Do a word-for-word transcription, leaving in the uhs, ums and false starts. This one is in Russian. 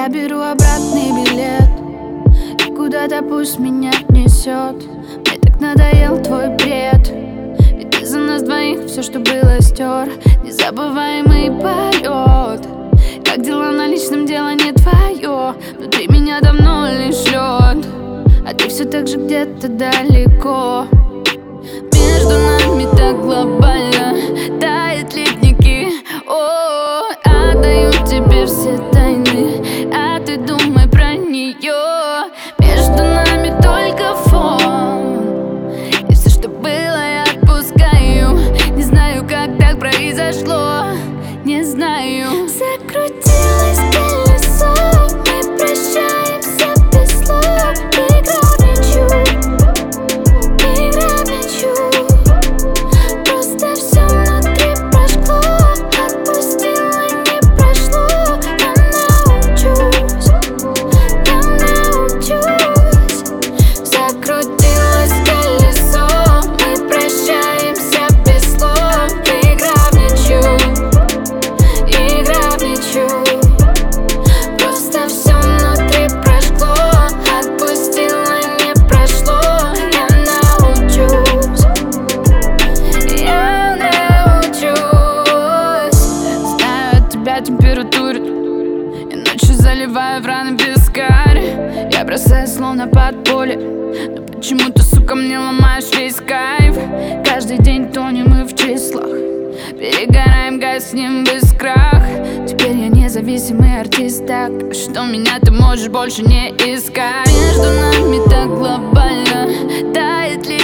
Я беру обратный билет, и куда-то пусть меня несет. Мне так надоел твой бред, ведь ты за нас двоих все, что было, стер. Незабываемый полет. Как дела на личном, дело не твое. Внутри меня давно лишь лед, а ты все так же где-то далеко. Между нами так глобально тает ледники. О, отдаю тебе все тайны, а ты думай про нее. Между нами только фон, и все, что было, я отпускаю. Не знаю, как так произошло, не знаю. Закрутилось колесо, мы прощаемся без слов. Игра в мячу, игра в мячу. Просто все внутри прошло, отпустила, не прошло. Я научусь, я научусь. Закрутилось колесо, мы прощаемся без слов. Игра в мячу, игра в мячу. Просто все внутри прошло, отпустила, не прошло. Я научусь, я научусь. Знаю, от тебя температура, и ночью заливаю в раны вискарь. Я бросаю словно под поле, но почему-то, сука, мне ломаешь весь кайф. Каждый день тонем мы в числах, перегораем, гаснем в искрах. Теперь я независимый артист, так что меня ты можешь больше не искать. Между нами так глобально тает ли